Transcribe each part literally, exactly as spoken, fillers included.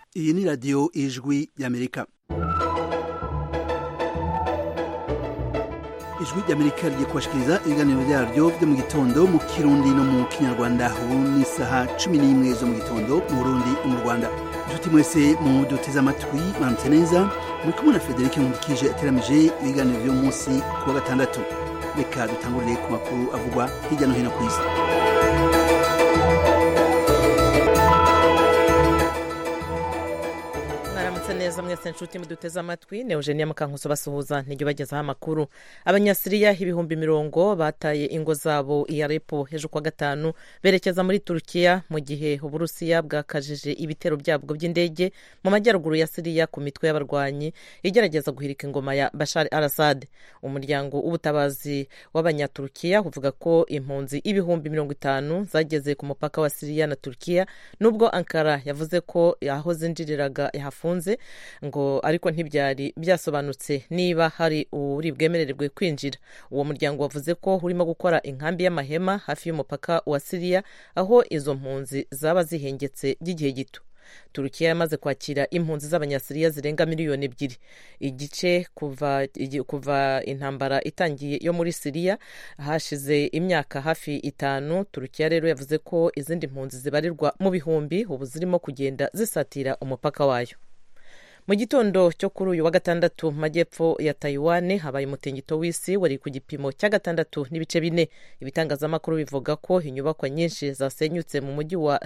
Iyi ni radio Ijwi y'Amerika. Ijwi y'Amerika rigiye kubashikiriza ibiganiro vyaryo vyo mu gitondo mu Kirundi no mu Kinyarwanda. Ubu ni saha cumi n'imwe zo mu gitondo mu Burundi no mu Rwanda. Inshuti mwese mu duteze amatwi mwamutse neza, muri kumwe na Frederic Nkundikije ateramije ibiganiro vyo munsi ku wa gatandatu. Reka dutangurire ku makuru avugwa hirya no hino ku isi. neza mwese nshuti muduteze amatwi ne Eugenia Mukankuso basuhuza niryo bagezaho amakuru. Abanyasiriya ibihumbi mirongo bataye ingo zabo i Aleppo hejo kwa gatanu berekeza muri Turkiya mu gihe Uburusiya bwakajije ibitero byabwo by'indege mu majyaruguru ya Siriya ku mitwe y'abarwanyi igerageza guhirika ingoma ya Bashar al-Assad. Umuryango w'ubutabazi w'Abanyaturukiya uvuga ko impunzi ibihumbi mirongo itanu zageze ku mupaka wa Siriya na Turkiya, nubwo Ankara yavuze ko aho zinjiriraga yahafunze ngo ariko ntibyari byasobanutse niba hari uri bwemererwe kwinjira. Uwo muryango wavuze ko urimo gukora inkambi y'amahema hafi y'umupaka wa Siriya aho izo mpunzi zaba zihengetse by'igihe gito. Turukiya yamaze kwakira impunzi z'Abanyasiriya zirenga miliyoni ebyiri igice kuva kuva intambara itangiye yo muri Siriya hashize imyaka hafi itanu. Turukiya rero yavuze ko izindi mpunzi zibarirwa mu bihumbi ubu zirimo kugenda zisatira umupaka wayo. Mu gitondo cyo kuri uyu wa gatandatu mu majyepfo ya Taiwan habaye umutingito w'isi wari ku gipimo cya gatandatu n'ibice bine. Ibitangazamakuru bivuga ko inyubakwa nyinshi zasenyutse mu mujyi wa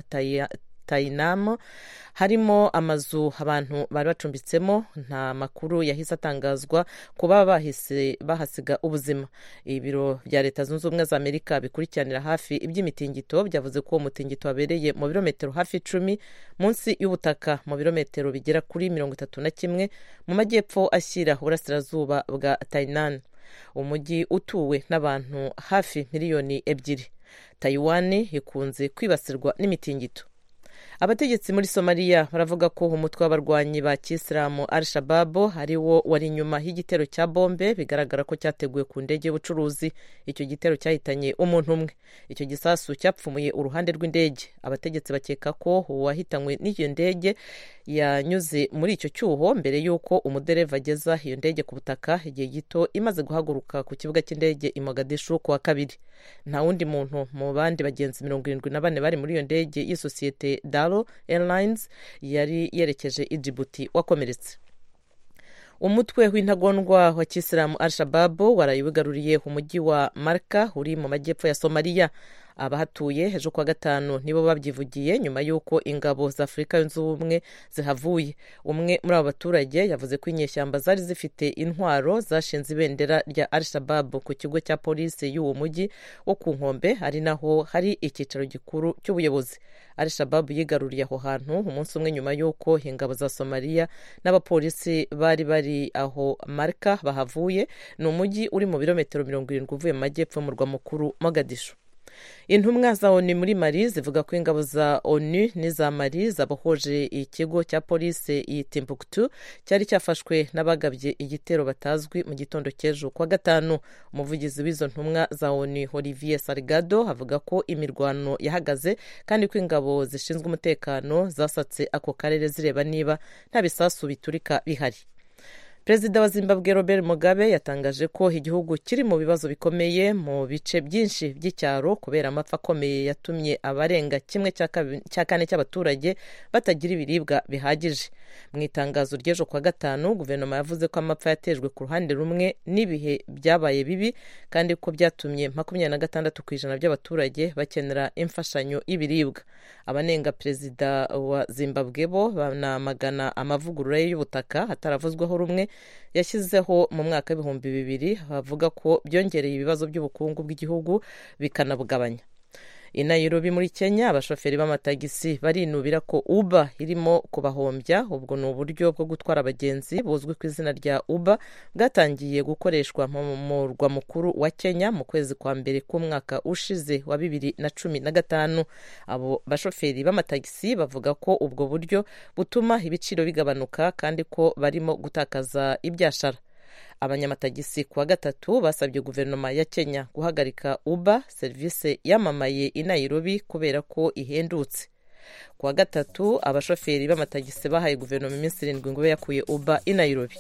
Tainan, harimo amazu abantu bari bacumbitsemo. Nta makuru yahise atangazwa kuba bahise bahasiga ubuzima. Ibiro bya Leta Zunze Ubumwe za Amerika bikurikiranira hafi iby'imitingito byavuze ko umutingito wabereye mu birometero hafi icumi munsi y'ubutaka, mu birometero bigera kuri mirongo itatu na kimwe mu majyepfo ashyira uburasirazuba bwa Tainan, umujyi utuwe n'abantu hafi miliyoni ebyiri. Taiwan ikunze kwibasirwa n'imitingito. Abategetsi muri Somalia baravuga ko umutwe w'abarwanyi ba Kisilamu Al-Shabaab ari wo wari inyuma y'igitero cya bombe bigaragara ko cyateguwe ku ndege y'ubucuruzi. Icyo gitero cyahitanye umuntu umwe. Icyo gisasu cyapfumuye uruhande rw'indege. Abategetsi bakeka ko uwahitanywe n'iyo ndege yanyuze muri icyo cyuho mbere y'uko umudereva ageza iyo ndege ku butaka igihe gito imaze guhaguruka ku kibuga cy'indege i Mogadishu ku wa kabiri. Nta wundi muntu mu bandi bagenzi mirongo irindwi na bane bari muri iyo ndege y'isosiyete Dalo Airlines yari yerekeje i Djibouti wakomeretse. Umutwe w'intagondwa wa Kisilamu Al-Shabaab warayigaruriye umujyi wa Marka uri mu majyepfo ya Somalia. Abahatuye hejo kwa gatanu nibo babyivugiye nyuma y'uko ingabo za Afurika yunze ubumwe zihavuye. Umwe muri abo baturage yavuze ko inyeshyamba zari zifite intwaro zashinze ibendera rya Al-Shabaab ku kigo cya polisi y'uwo mujyi wo ku nkombe, ari naho hari icyicaro gikuru cy'ubuyobozi. Al-Shabaab yigaruriye aho hantu umunsi umwe nyuma y'uko ingabo za Somalia n'abapolisi bari bari aho Marka bahavuye. Ni umujyi uri mu birometero mirongo irindwi uvuye mu majyepfo y'umurwa mukuru Mogadishu. Intumwa za ONU muri Mali zivuga ko ingabo za ONU n'iza Mali zabohoje ikigo cya polisi i Timbuktu cyari cyafashwe n'abagabye igitero batazwi mu gitondo cy'ejo kwa gatanu. Umuvugizi w'izo ntumwa za ONU Olivier Salgado avuga ko imirwano yahagaze kandi ko ingabo zishinzwe umutekano zasatse ako karere zireba niba nta bisasu biturika bihari. Perezida wa Zimbabwe Robert Mugabe yatangaje ko igihugu kiri mu bibazo bikomeye mu bice byinshi by'icyaro kubera amapfa akomeye yatumye abarenga kimwe cya kane cy'abaturage batagira ibiribwa bihagije. Mu itangazo ry'ejo kwa gatanu, guverinoma yavuze ko amapfa yatejwe ku ruhande rumwe n'ibihe byabaye bibi kandi ko byatumye makumyabiri na gatandatu ku ijana by'abaturage bakenera imfashanyo y'ibiribwa. Abanenga perezida wa Zimbabwe bo banamagana amavugurura y'ubutaka hataravuzweho rumwe yashyizeho mu mwaka w'ibihumbi bibiri, bavuga ko byongereye ibibazo by'ubukungu bw'igihugu bikanabugabanya. I Nairobi muri Kenya, abashoferi b'amatagisi barinubira ko Uber irimo kubahombya. Ubwo ni uburyo bwo gutwara abagenzi buzwi ku izina rya Uber bwatangiye gukoreshwa mu murwa mukuru wa Kenya mu kwezi kwa mbere k'umwaka ushize wa bibiri na cumi na gatanu. Abo bashoferi b'amatagisi bavuga ko ubwo buryo butuma ibiciro bigabanuka kandi ko barimo gutakaza ibyashara. Abanyamatagisi kuwa gatatu basabye guverinoma ya Kenya guhagarika Uber, serivisi yamamaye i Nairobi kubera ko ihendutse. ku wa gatatu abashoferi b'amatagisi bahaye guverinoma iminsi irindwi ngo ibe yakuye Uber i Nairobi.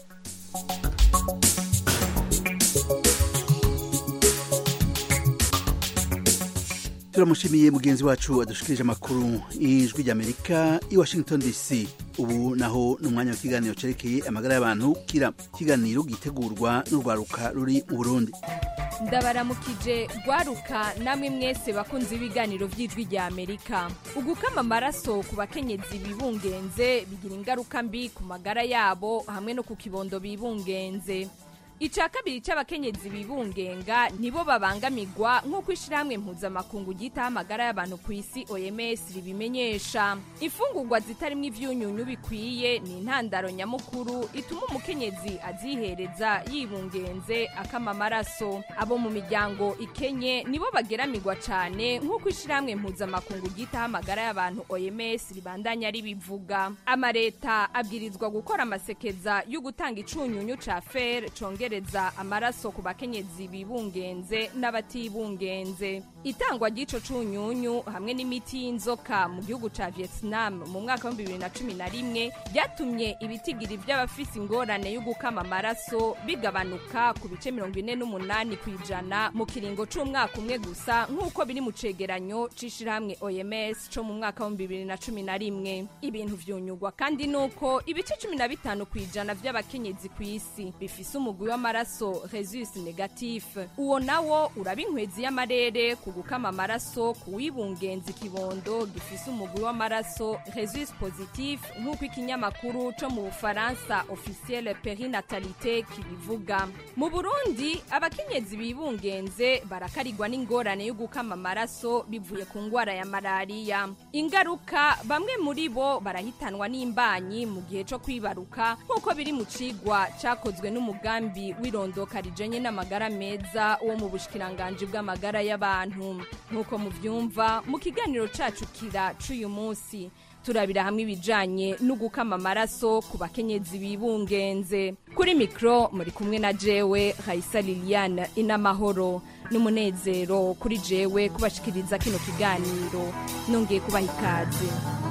turamushimiye mugenzi wacu adushikirije amakuru y'ijwi ry'Amerika i Washington D C. ubu naho n'umwanya w'ikiganiro cerekeye amagara y'abantu kira kiganiro gitegurwa n'urwaruka ruri mu Burundi. ndabaramukije rwaruka namwe mwese bakunze ibiganiro by'ijwi ry'Amerika. ugukama amaraso ku bakenyezi bibungenze bigira ingaruka mbi ku magara yabo hamwe no ku kibondo bibungenze. Ica kabiri c'abakenyezi bibungenga nibo babangamirwa nk'uko ishirahamwe mpuzamakungu ryitaho amagara y'abantu ku isi O M S ribimenyesha. Imfungurwa zitarimwo ivyunyunyu bikwiye ni intandaro nyamukuru ituma umukenyezi azihereza yibungenze akama amaraso. Abo mu miryango ikenye nibo bageramirwa cane nk'uko ishirahamwe mpuzamakungu ryitaho amagara y'abantu O M S ribandanya ribivuga. Amareta abwirizwa gukora amasekeza yo gutanga icunyunyu ca fer congereza amaraso ku bakenyezi bibungenze n'abatibungenze. Itangwa ry'ico cunyunyu hamwe n'imiti y'inzoka mu gihugu ca Vietnam mu mwaka wa bibiri na cumi na rimwe byatumye ibitigiri by'abafise ingorane yo gukama amaraso bigabanuka ku bice mirongo ine n'umunani kw'ijana mu kiringo c'umwaka umwe gusa nk'uko biri mu cegeranyo c'ishirahamwe O M S co mu mwaka wa bibiri na cumi na rimwe. Ibintu vyunyugwa kandi nuko ibice cumi na bitanu kw'ijana vy'abakenyezi kw'isi bifise umugwi w'amaraso rhesus negatif. Uwo nawo uraba inkwezi y'amarere ku gukama amaraso ku wibungenzi kibondo gifise umugwi w'amaraso rhesus positif nk'uko ikinyamakuru co mu Bufaransa officiel perinatalité kibivuga. Mu Burundi abakenyezi bibungenze barakarirwa n'ingorane yo gukama amaraso bivuye ku ngwara ya malaria. Ingaruka bamwe muri bo barahitanwa n'imbanyi mu gihe co kwibaruka nk'uko biri mu cigwa cakozwe n'umugambi wirondoka rijanye n'amagara meza wo mu bushikiranganje bw'amagara y'abantu. Nk'uko muvyumva mu kiganiro cacu kira c'uyu munsi turabira hamwe ibijanye no gukama amaraso ku bakenyezi bibungenze. Kuri mikro muri kumwe na jewe Raisa Liliane Inamahoro. N'umunezero kuri jewe kubashikiriza kino kiganiro nongeye kubaha ikaze.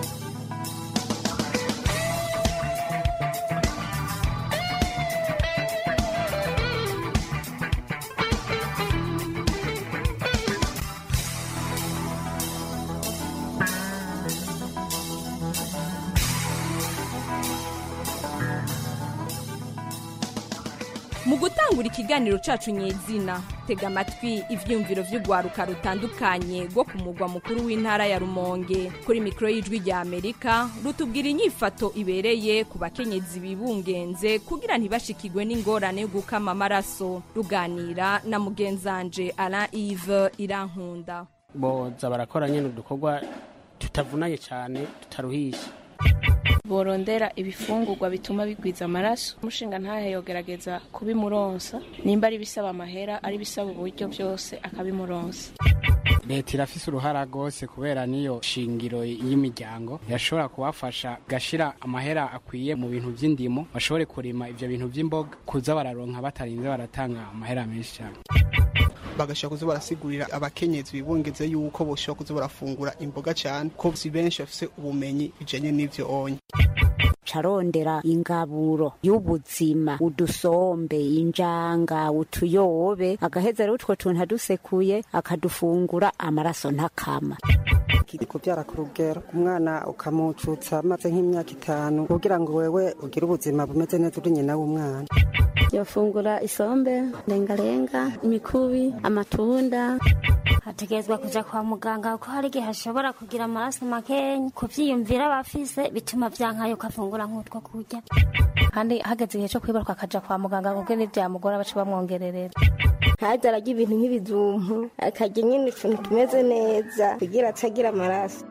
Mu gutangura ikiganiro cacu nyezina tega amatwi ivyumviro vy'ugwaruka rutandukanye rwo ku mugwa mukuru w'intara ya Rumonge. Kuri mikro y'ijwi ry'Amerika rutubwira inyifato ibereye ku bakenyezi bibungenze kugira ntibashikirwe n'ingorane yo gukama amaraso. Ruganira na mugenzanje Alain Yves Irankunda. Boza barakora nyene udukorwa tutavunanye cyane tutaruhisha. Borondera ibifungurwa bituma bigwiza amaraso. Umushinga ntahe yogerageza kubimuronsa nimba ari bisaba amahera ari bisaba uburyo byose akabimuronsa. Leta irafise uruhara rwose kubera niyo shingiro y'imiryango yashobora kubafasha gashira amahera akwiye mu bintu by'indimo bashobore kurima ivyo bintu by'imboga kuza bararonka batarinze baratanga amahera menshi cyane. Bagashaka kuza barasigurira abakenyezi bibungeze yuko boshobora kuza barafungura imboga cyane ko si benshi bafise ubumenyi bijanye n'ivyo onye. Carondera ingaburo y'ubuzima udusombe injanga utuyobe agaheza rero utwo tuntu adusekuye akadufungura amaraso ntakama. Kubyara ku rugero umwana ukamucutsa maze nk'imyaka itanu kugira ngo wewe ugire ubuzima bumeze neza uri nyina w'umwana. Yofungura isombe lengalenga imikubi amatunda. Hategezwa kuja kwa muganga ko hari gihe hashobora kugira amaraso makenya kuvyiyumvira bafise bituma vyankayo kafungura nk'utwo kurya. Kandi hageze igihe cyo kwibaruka akaja kwa muganga kuko n'ivyamugora baca bamwongererera. Haza aragira ibintu nk'ibizumpu akarya nyine utuntu tumeze neza kugira atagira amaraso.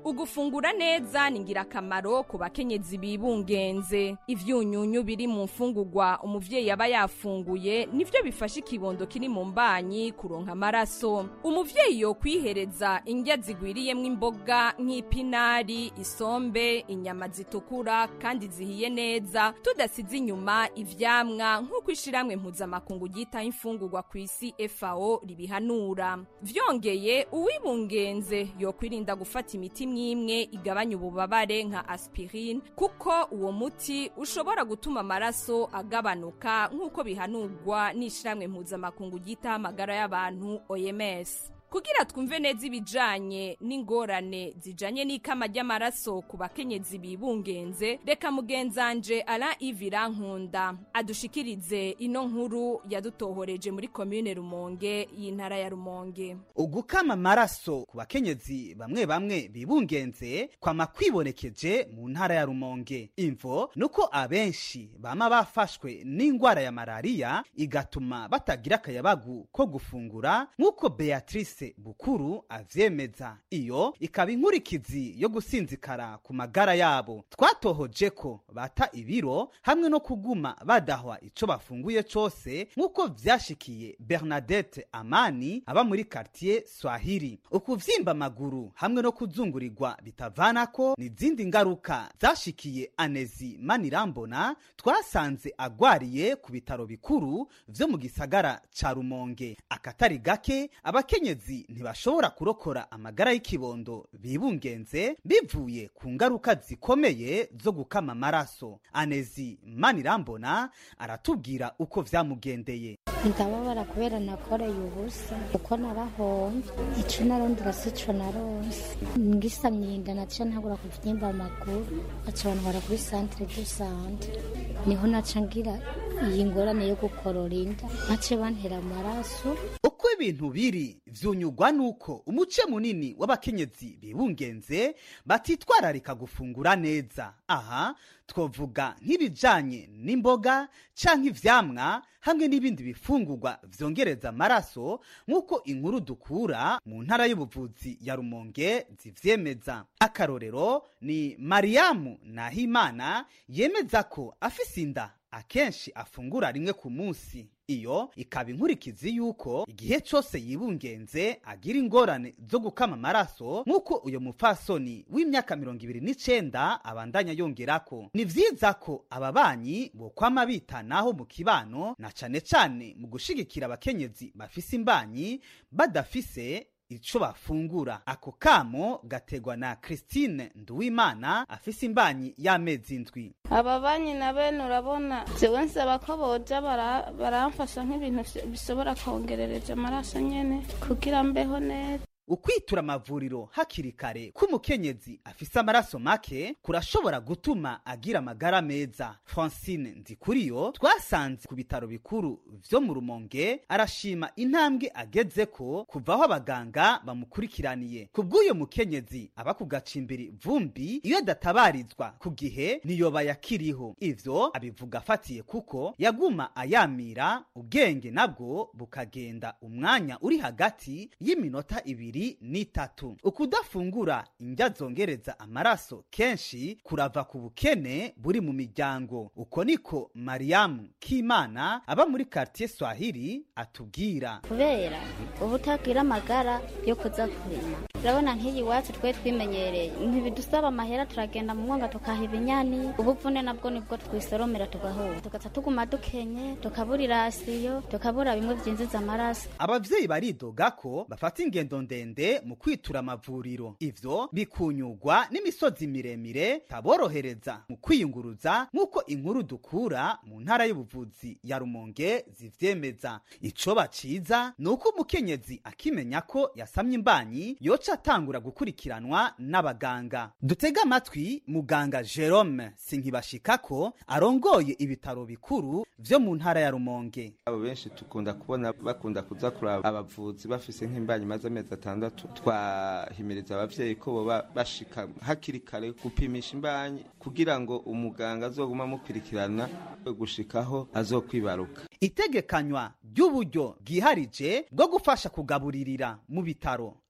ugufungura neza ni ngirakamaro ku bakenyezi bibungenze. Ivyunyunyu biri mu mfungurwa umuvyeyi aba yafunguye nivyo bifasha ikibondo kiri mu mbanyi kuronka amaraso. Umuvyeyi yo kwihereza indya zigwiriyemwo imboga nk'ipinari, isombe, inyama zitukura kandi zihiye neza, tudasize inyuma ivyamwa nk'uko ishiramwe mpuzamakungu ryita imfungurwa ku isi F A O ribihanura. Vyongeye uwibungenze yo kwirinda gufata imiti mwimwe igabanya ububabare nka aspirine kuko uwo muti ushobora gutuma amaraso agabanuka nk'uko bihanurwa n'ishiramwe mpuzamakungu ryita amagara y'abantu O M S. Kugira twumve neza ibijanye n'ingorane zijanye n'ikama ry'amaraso ku bakenyezi bibungenze, reka mugenzanje Alain Ivira Nkunda adushikirize ino nkuru yadutohoreje muri commune Rumonge y'intara ya Rumonge. Ugukama amaraso ku bakenyezi bamwe bamwe bibungenze kwama kwibonekeje mu ntara ya Rumonge. Imvo nuko abenshi bama bafashwe n'ingwara ya malaria igatuma batagira akayabagu ko gufungura nk'uko Beatrice Bukuru avyemeza. Iyo ikaba inkurikizi yo gusinzikara ku magara yabo. Twatohoje ko bata ibiro hamwe no kuguma badahwa ico bafunguye cose nk'uko vyashikiye Bernadette Amani aba muri quartier Swahili. Ukuvyimba amaguru hamwe no kuzungurirwa bitavanako ni zindi ngaruka zashikiye Anezi Manirambona twasanze agwariye ku bitaro bikuru vyo mu gisagara ca Rumonge. Akatari gake abakenyezi ntibashobora kurokora amagara y'ikibondo bibungenze bivuye ku ngaruka zikomeye zo gukama amaraso. Anezi Manirambona aratubwira uko vyamugendeye. Ndababara kubera nakoreye ubusa uko narahomvye ico narondera sico naronse ngisamye inda naca ntagura kuvyimba amaguru aca bantwara kuri centre de santé niho naca ngira iyi ngorane yo gukorora inda nace bantera amaraso. Uko ibintu biri vyunyugwa nuko umuce munini w'abakenyezi bibungenze batitwararika gufungura neza. Aha twovuga nk'ibijanye n'imboga canke ivyamwa hamwe n'ibindi bifungurwa vyongereza amaraso nk'uko inkuru dukura mu ntara y'ubuvuzi ya Rumonge zivyemeza. Akarorero ni Mariamu Nahimana yemeza ko afise inda akenshi afungura rimwe ku munsi. Iyo ikaba inkurikizi yuko igihe cyose yibungenze agira ingorane zo gukama amaraso nk'uko uyo mupfasoni w'imyaka mirongo ibiri n'icenda abandanya yongerako. Ni vyiza ko ababanyi bokwama bitanaho mu kibano na cane cane mu gushigikira abakenyezi bafise imbanyi badafise ico bafungura. Ako kamo gategwa na Christine Nduwimana afise imbanyi y'amezi indwi. Ababanyi na bene urabona jewe nsaba ko boja baramfasha nk'ibintu bishobora kongerereje amaraso nyene kugira mbeho neza. Ukwitura amavuriro hakiri kare k'umukenyezi afise amaraso make kurashobora gutuma agira amagara meza. Francine Nzikuriyo twasanze ku bitaro bikuru vyo mu Rumonge arashima intambwe agezeko kuvaho abaganga bamukurikiraniye. Kubw'uyo mukenyezi aba ku gacimbiri vumbi iyo databarizwa ku gihe niyoba yakiriho. Ivyo abivuga afatiye kuko yaguma ayamira ubwenge nabwo bukagenda umwanya uri hagati y'iminota ibiri n'itatu. Ukudafungura indya zongereza amaraso kenshi kurava ku bukene buri mu miryango. Uko niko Mariamu Kimana aba muri quartier Swahili atubwira. Kubera ubutagira amagara yo kuza kurima. Urabona nk'iyi wacu twe twimenyereye ntibidusaba amahera turagenda mu mwonga tukahiba inyani ubuvune nabwo nibwo twisoromera tugaho tugaca tuguma dukenye tukaburira asiyo tukabura bimwe byinjiza amaraso. Abavyeyi baridoga ko bafata ingendo ndende mu kwitura amavuriro. Ivyo bikunyugwa n'imisozi miremire taborohereza mu kwiyunguruza nk'uko inkuru dukura mu ntara y'ubuvuzi ya Rumonge zivyemeza. Ico baciza nuko umukenyezi akimenya ko yasamye imbanyi yoca atangura gukurikiranwa n'abaganga. Dutega amatwi muganga Jerome Sinkibashikako arongoye ibitaro bikuru vyo mu ntara ya Rumonge. Abo benshi tukunda kubona bakunda kuza kuraba abavuzi bafise nk'imbanyi maze amezi atandatu. Twahimiriza abavyeyi ko boba bashika hakiri kare gupimisha imbanyi kugira ngo umuganga azoguma mukurikirana gushikaho azokwibaruka. Itegekanywa ry'uburyo bwiharije bwo gufasha kugaburirira mu bitaro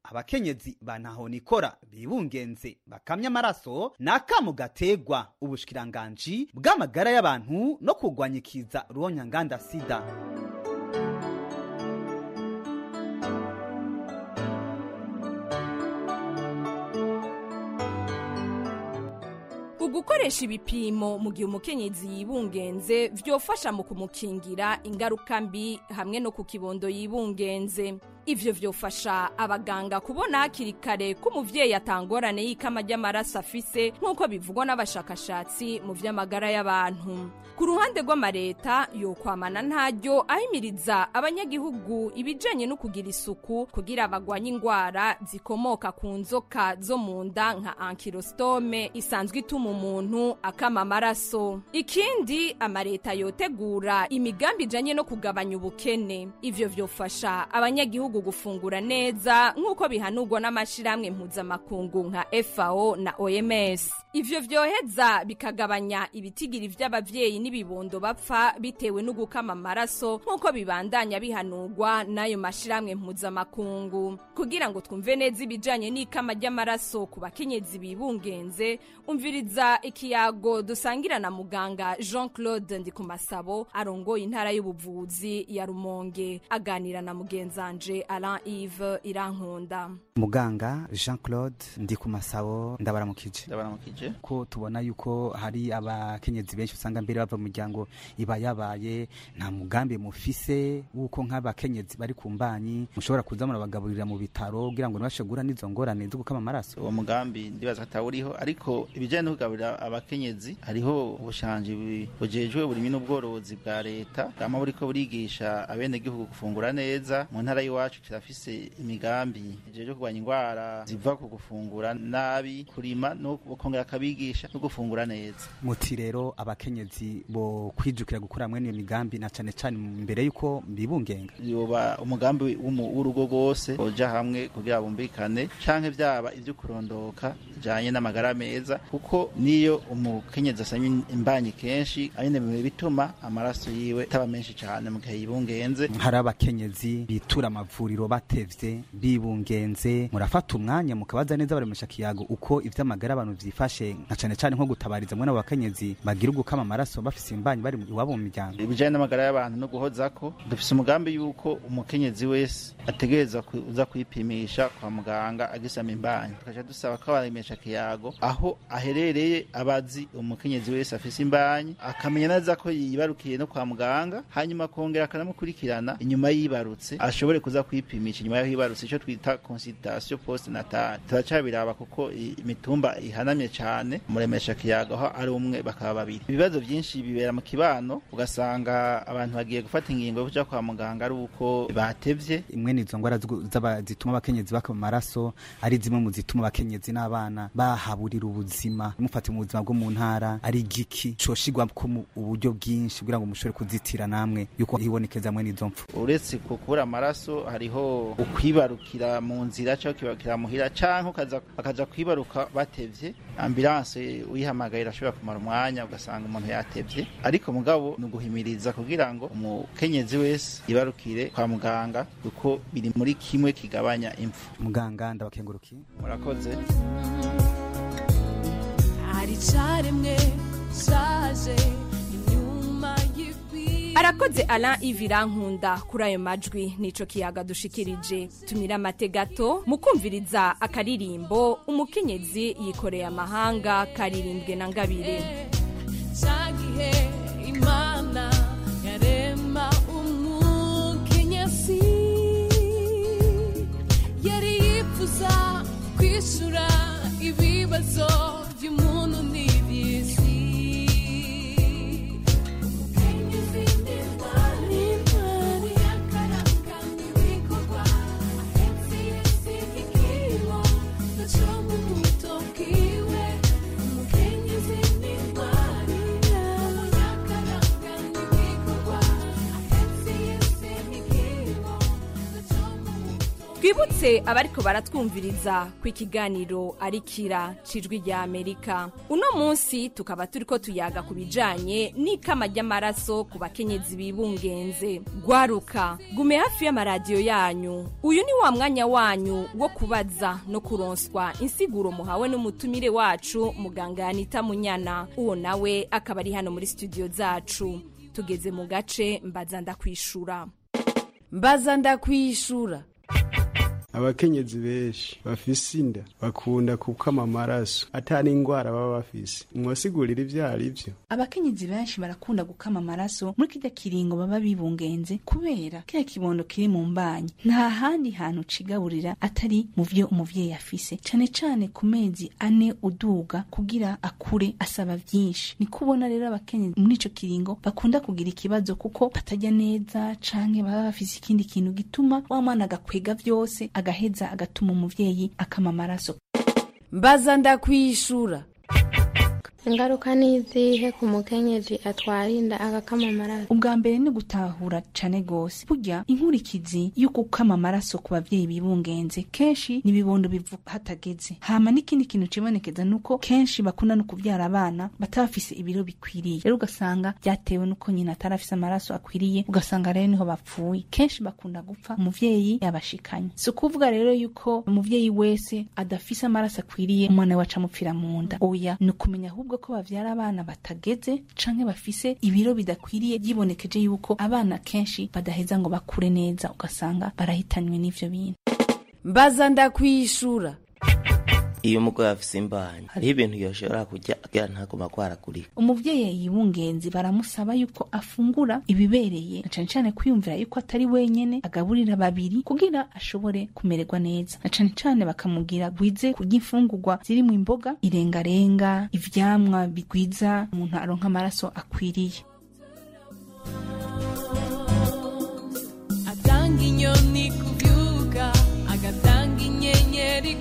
abakenyezi bantaho nikora bibungenze bakamya amaraso nakamu gategwa ubushikiranganji bw'amagara y'abantu no kugwanya ikiza ruhonyanganda sida. Gukoresha ibipimo mu gihe umukenyezi yibungenze vyofasha mu kumukingira ingaruka mbi hamwe no ku kibondo yibungenze. Ivyo vyofasha abaganga kubona hakiri kare ko umuvyeyi atangorane y'ikama ry'amaraso afise nk'uko bivugwa n'abashakashatsi mu vy'amagara y'abantu. Ku ruhande rw'amareta yokwamana ntaryo ahimiriza abanyagihugu ibijanye no kugira isuku kugira bagwanye ingwara zikomoka ku nzoka zo mu nda nka ankylostome isanzwe ituma umuntu akama amaraso. Ikindi amareta yotegura imigambi ijanye no kugabanya ubukene. Ivyo vyofasha abanyagihugu gufungura neza nk'uko bihanurwa n'amashiramwe mpuzamakungu nka F A O na O M S. Ivyo vyoheza bikagabanya ibitigiri vy'abavyeyi n'ibibondo bapfa bitewe no gukama amaraso nk'uko bibandanya bihanurwa n'ayo mashiramwe mpuzamakungu. Kugira ngo twumve neza ibijanye n'ikama ry'amaraso ku bakenyezi bibungenze, umviriza ikiyago dusangira na muganga Jean-Claude Ndikumasabo arongoye intara y'ubuvuzi ya Rumonge, aganira na mugenzanje Alain Yves Irankunda. Muganga Jean-Claude Ndikumasabo ndabaramukije. Ndabaramukije. Ko tubona yuko hari abakenyezi benshi usanga mbere bava mu muryango iba yabaye nta mugambi mufise uko nk'abakenyezi bari kumbanyi mushobora kuza murabagaburira mu bitaro kugira ngo nibashegura n'izo ngorane zo gukama amaraso. Uwo mugambi ndibaza atawuriho, ariko ibijanye no kugaburira abakenyezi hariho ubushanje bujejwe burimi n'ubworozi bwa leta bwama buriko burigisha abene gihugu gufungura neza. Mu ntara y'iwacu kirafise imigambi ijeje kurwanya ingwara ziva ku gufungura nabi, kurima no kongera kabigisha no gufungura neza. Muti rero abakenyezi bo kwijukira gukora mwene iyo migambi na cane cane mbere yuko mbibungenga. Yoba umugambi w'urugo gose oja hamwe kugira bumbikane canke vyaba ivyo kurondoka janye n'amagara meza, kuko niyo umukenyezi asanye imbanyi kenshi ayine bituma amaraso yiwe taba menshi cyane mu gihe yibungenze. Hari abakenyezi bitura amavuriro batevye bibungenze, murafata umwanya mukabaza neza baremesha kiyago uko ivy'amagara abantu vyifashe nka cane cane nko gutabariza mwe n'abakenyezi bagira ugukama amaraso bafise imbanyi bari mu iwabo mu miryango. Ibijanye n'amagara y'abantu no guhozako dufise umugambi yuko umukenyezi wese ategereza kuza kwipimisha kwa muganga agisama imbanyi. Tukaja dusaba ko baremesha kiyago aho aherereye abazi umukenyezi wese afise imbanyi akamenya neza ko yibarukiye no kwa muganga, hanyuma kongera akanamukurikirana inyuma yibarutse ashobore kuza kwipimisha inyuma yaho yibarutse, ico twita consultation postnatale. Turacabiraba kuko imitumba ihanamye cyane muremesha kiyago aho ari umwe bakaba babiri. Ibibazo byinshi bibera mu kibano, ugasanga abantu bagiye gufata ingingo yo kuja kwa muganga ari uko batevye. Imwe nizo ngwara zituma abakenyezi bakama amaraso ari zimwe mu zituma abakenyezi n'abana bahaburira ubuzima. Mufate mu buzima bwo mu ntara ari igiki coshigwa ko mu uburyo bwinshi kugira ngo mushobore kuzitira namwe yuko hibonekeza mwe nizo mpfu. Uretse kukura amaraso hariho ukwibarukira mu nzira cyo kwibarukira muhira canke ukaza akaja kwibaruka batevye, ambulance uyihamagaye irashobora kumara umwanya ugasanga umuntu yatevye. Ariko mugabo no guhimiriza kugira ngo umukenyezi wese yibarukire kwa muganga kuko biri muri kimwe kigabanya impfu. Muganga ndabakengurukiye. Murakoze. Ari caremwe saje inyuma y'ikwi. Arakoze Alain Yves Irankunda kuri ayo majwi. Nico kiyaga dushikirije. Tumira amategato mukumviriza akaririmbo umukenyezi yikoreye amahanga karirimbwe na Ngabire. Sagihe Imana yarema umukenyezi yari yifuza kwishura ibibazo by'umuntu n'ibisi. twibutse abariko baratwumviriza ku ikiganiro ari kira cijwi rya Amerika. Uno munsi tukaba turiko tuyaga ku bijanye n'ikama ry'amaraso ku bakenyezi bibungenze. Gwaruka gume hafi y'amaradiyo yanyu, uyu ni wa mwanya wanyu wo kubaza no kuronswa insiguro muhawe n'umutumire wacu muganga Anita Munyana. Uwo nawe akaba ari hano muri studio zacu. Tugeze mu gace mbaza ndakwishura. Mbaza ndakwishura. Abakenyezi benshi bafise inda bakunda kukama amaraso atari ingwara baba bafise. Mwasigurira ivyari ivyo? Abakenyezi benshi barakunda gukama amaraso muri kirya kiringo baba bibungenze kubera kiriya kibondo kiri mu mbanyi nta handi hantu cigaburira atari mu vyo umuvyeyi afise, cane cane ku mezi ane uduga kugira akure asaba vyinshi. Ni kubona rero abakenyezi muri ico kiringo bakunda kugira ikibazo kuko batajya neza canke baba bafise ikindi kintu gituma wa mwana agakwega vyose agaheza agatuma umuvyeyi akama amaraso. Mbaza ndakwishura. Ingaruka nizihe ku mukenyezi atwarinda agakama amaraso? Ubwa mbere ni gutahura cane gose burya inkurikizi y'uko gukama amaraso ku bavyeyi bibungenze kenshi nibibondo bivuka hatageze. Hama n'ikindi kintu cibonekeza nuko kenshi bakunda no kuvyara abana batafise ibiro bikwiriye, rero ugasanga byatewe nuko nyina atarafise amaraso akwiriye, ugasanga rero niho bapfuye. Kenshi bakunda gupfa umuvyeyi yabashikanye. So kuvuga rero yuko umuvyeyi wese adafise amaraso akwiriye umwana waca mupfira mu nda. Oya, nukumenya ahubwo ko bavyara abana batageze canke bafise ibiro bidakwiriye, yibonekeje yuko abana kenshi badaheza ngo bakure neza, ugasanga barahitanywe n'ivyo bintu. Mbaza ndakwishura. Iyo umugore afise imbanyi hari ibintu yoshobora kujya agira ntagoma kwaragurika. Umuvyeyi yibungenzi baramusaba yuko afungura ibibereye, cane cane kwiyumvira yuko atari wenyene agaburira babiri kugira ashobore kumererwa neza. Cane cane bakamugira gwize kurya imfungurwa ziri mu imboga, irengarenga, ivyamwa bigwiza umuntu aronka amaraso akwiriye. Atanga inyoni kuvyuka, agatanga inyenyeri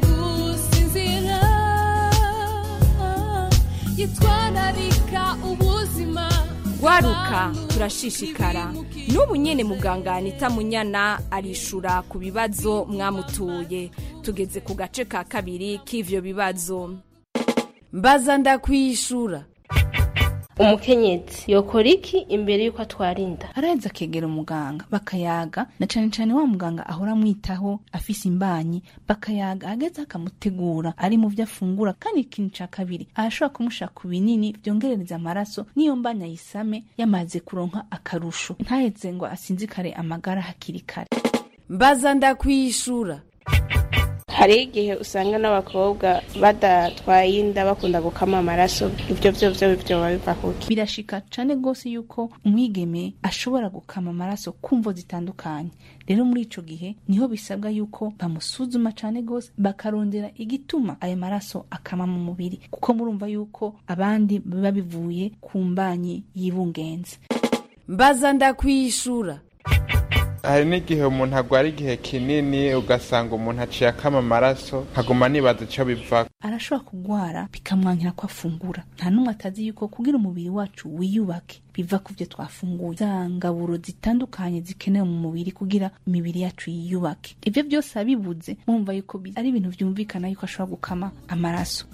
yitwararika ubuzima. Gwaruka turashishikara. N'ubu nyene muganga Anita Munyana arishura ku bibazo mwamutuye. Tugeze ku gace ka kabiri k'ivyo bibazo. Mbaza ndakwishura. Umukenyezi yokora iki imbere yuko atwarinda? Araza kegera umuganga bakayaga, na cane cane wa muganga ahora mwitaho afise imbanyi, bakayaga ageze akamutegura ari mu vyo afungura. Kandi ikintu ca kabiri arashobora kumushaka ku binini vyongerereza amaraso niyo mbanya yisame yamaze kuronka akarusho, ntaheze ngo asinzikare amagara hakiri kare. Mbaza ndakwishura. Hari igihe usanga n'abakobwa badatwaye inda bakunda gukama amaraso, ivyo vyo vyo byo biva kuki? Birashika cane gose yuko umwigeme ashobora gukama amaraso kumvo zitandukanye. Rero muri ico gihe niho bisabwa yuko bamusuzuma cane gose bakarondera igituma ayo maraso akama mu mubiri, kuko murumva yuko abandi biba bivuye ku mbanyi yibungenze. Mbaza ndakwishura. Hari n'igihe umuntu agwara igihe kinini ugasanga umuntu aciye akama amaraso haguma nibaza ico biva. Arashobora kugwara bikamwankira ko afungura. Nta numwe atazi yuko kugira umubiri wacu wiyubake biva ku byo twafunguye. Zangaburo zitandukanye zikenewe mu mubiri kugira imibiri yacu yiyubake. Ivyo byose abibuze mumva yuko ari ibintu vyumvikana yuko ashobora gukama amaraso.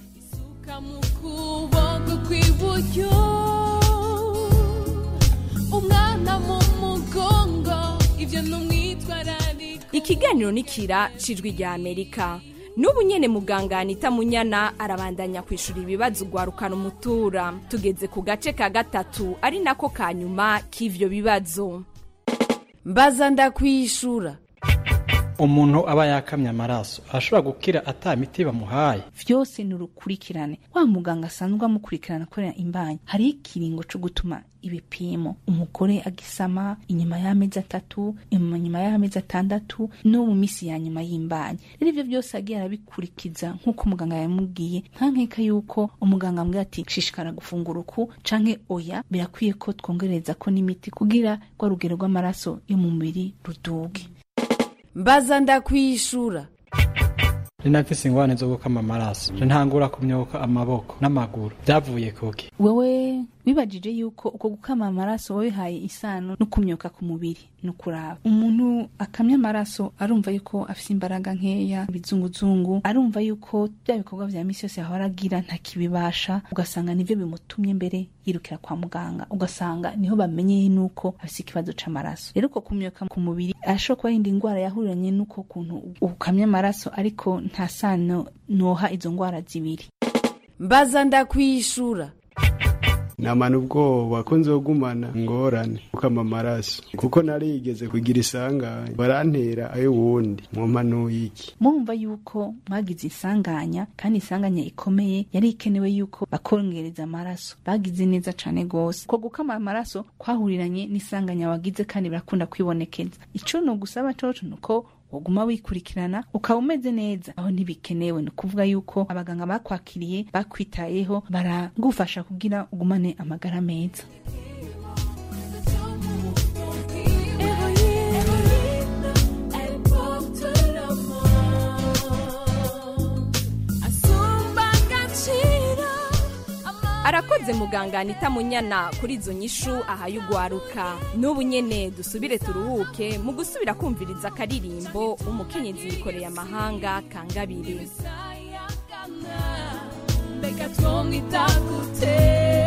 Umwana mu mugongo. Ikiganiro nikira cijwi rya Amerika. N'ubu nyene muganga Anita Munyana arabandanya kwishura ibibazo gwarukana umutura. Tugeze ku gace ka gatatu ari nako kanyuma k'ivyo bibazo. Mbaza ndakwishura. Umuntu aba yakamya amaraso ashobora gukira ata miti bamuhaye? Vyose nurukurikirane. Wa muganga asanzwe amukurikirana korera imbanyi. Hari ikiringo cyo gutuma ibipimo umugore agisama inyuma y'amezi atatu, inyuma y'amezi atandatu no mu misi ya nyuma y'imbanyi. Rero ivyo byose agiye arabikurikiza nkuko umuganga yamubwiye, nkankeka yuko umuganga ambwiye ati shishikara gufungura uku canke oya, birakwiye ko twongereza ko n'imiti kugira kwa rugero rw'amaraso yo mu mubiri ruduge. Mbaza ndakwishura. Ninafise ingwane zo gukama amaraso. Ntangura kumyoka amaboko n'amaguru. Byavuye kuki? Wewe bibajije yuko uko gukama amaraso wabihaye isano no kumyoka ku mubiri no kuraba umuntu akamya amaraso arumva yuko afise imbaraga nkeya bizunguzungu arumva yuko bya bikorwa vya misi yose ahora agira ntakibibasha ugasanga nivyo bimutumye mbere yirukira kwa muganga ugasanga niho bamenyeye nuko afise ikibazo c'amaraso rero uko kumyoka ku mubiri ashobora kuba yindi ngwara yahuriranye nuko kuntu ukamya amaraso ariko nta sano noha izo ngwara zibiri. Mbaza ndakwishura namana ubwoba ko nzogumana ngorane ukama amaraso kuko narigeze kugira isanganya barantera ayo wundi mwompanuye iki mumva yuko mwagize isanganya kandi isanganya ikomeye yari ikenewe yuko bakongereza amaraso bagize neza cane gose ko gukama amaraso kwahuriranye n'isanganya wagize kandi barakunda kwibonekeza ico no gusaba coco nuko uguma wikurikirana ukaba umeze neza aho ntibikenewe no kuvuga yuko abaganga bakwakiriye bakwitayeho baragufasha kugira ugumane amagara meza. Arakoze muganga Anita Munyana kuri izo nyishu ahaye ugwaruka. N'ubu nyene dusubire turuhuke mu gusubira kumviriza akaririmbo umukenyezi yikoreye amahanga kangabire. Mbega twomwita gute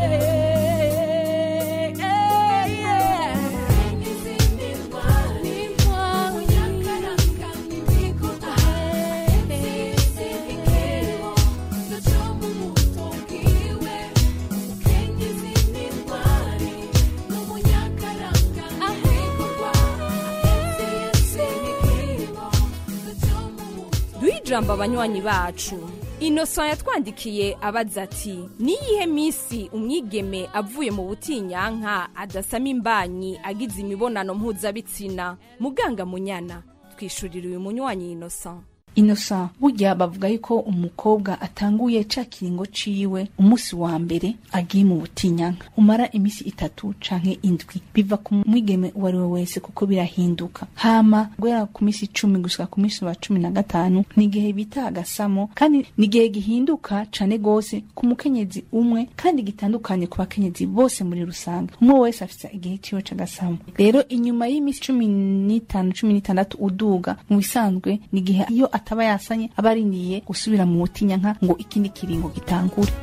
Jambo abanywanyi bacu. Innocent yatwandikiye abaza ati niyihe misi umwigeme avuye mu butinyanka adasama imbanyi agize imibonano mpuzabitsina. Muganga Munyana twishurira uyu munywanyi Innocent. Innocent burya bavuga yuko umukobwa atanguye ca kiringo ciwe umunsi wa mbere agiye mu butinyanka umara imisi itatu canke indwi biva ku mwigeme uwari we wese kuko birahinduka hama guhera ku misi icumi gushika ku misi wa cumi na gatanu nigihe bita agasamo kandi nigihe gihinduka cane gose ku mukenyezi umwe kandi gitandukanye ku bakenyezi bose muri rusanga umwe wese afite igihe ciwe c'agasamo rero inyuma y'imisi cumi n'itanu cumi n'itandatu uduga mu bisanzwe nigihe iyo ataba yasanye abariniye gusubira mu butinyanka ngo ikindi kiringo gitangure.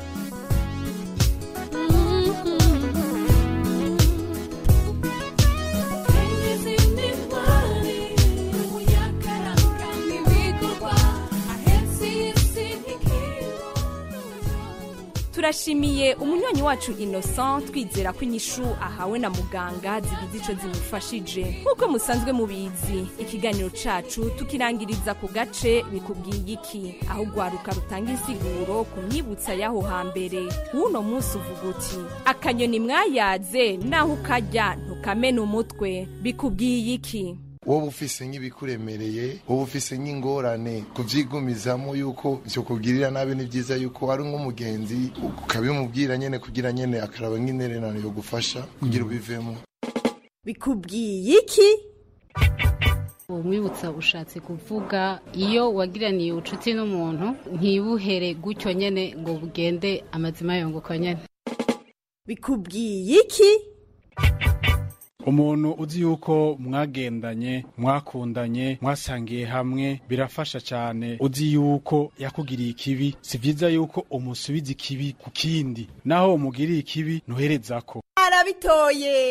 Turashimiye umunywanyi wacu Innocent twizera ko inyishu ahawe na muganga zigize ico zimufashije. Nkuko musanzwe mubizi ikiganiro cacu tukirangiriza ku gace bikubwiye iki aho gwaruka rutanga insiguro ku myibutsa yaho hambere. Uno munsi uvuga uti akanyoni mwayaze naho ukajya ntukamena umutwe bikubwiye iki wowe ufise nk'ibikuremereye wowe ufise nk'ingorane kuvyigumizamo yuko cyo kugirira nabi ni byiza yuko ari nk'umugenzi ukabimubwira nyene kugira nyene akaraba nk'intererano yo gufasha kugira ubivemo. Bikubwiye iki umwibutsa ushatse kuvuga iyo wagiraniye ubucuti n'umuntu ntibuhere gutyo nyene ngo bugende amazima yongoka nyene. Bikubwiye iki umuntu uzi yuko mwagendanye mwakundanye mwasangiye hamwe birafasha cyane uzi yuko yakugiriye ikibi si byiza yuko umusubiza ikibi ku kindi naho umugiriye ikibi ntuherezako. Arabitoye.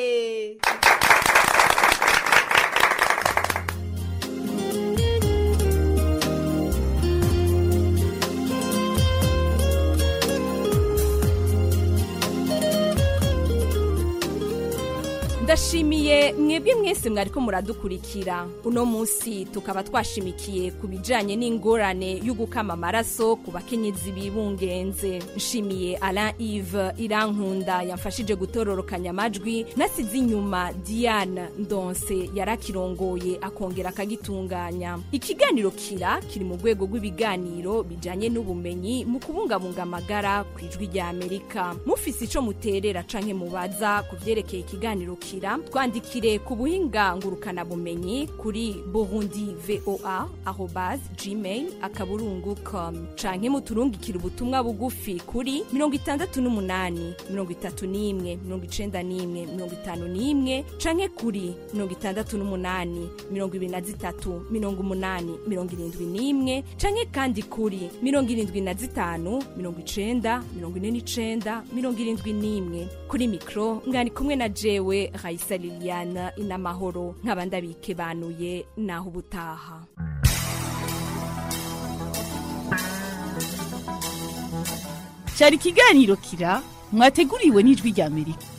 Ndashimiye mwebwe mwese mwariko muradukurikira. Uno munsi tukaba twashimikiye kubijanye n'ingorane y'ugukama amaraso ku bakenyezi bibungenze. Nshimiye Alain Yves Irankunda yamfashije gutororokanya amajwi nasize inyuma Diane Ndonse yarakirongoye akongera akagitunganya. Ikiganiro kira kiri mu rwego rw'ibiganiro bijanye n'ubumenyi mu kubungabunga amagara ku ijwi rya Amerika. Mufise ico muterera canke mubaza kuvyerekeye ikiganiro kira kutwandikira twandikire ku buhinga ngurukana bumenyi kuri burundi voa arobase gmail akaburungu com canke muturungikira ubutumwa bugufi kuri mirongo itandatu n'umunani mirongo itatu n'imwe mirongo icenda n'imwe mirongo itanu n'imwe canke kuri mirongo itandatu n'umunani mirongo ibiri na zitatu mirongo umunani mirongo irindwi n'imwe canke kandi kuri mirongo irindwi na zitanu mirongo icenda mirongo ine n'icenda mirongo irindwi n'imwe. Kuri mikro ngani kumwe na jewe Raisa Liliana inamahoro nkaba ndabikebanuye naho ubutaha. Cyari kiganiro kira mwateguriwe n'ijwi rya Amerika.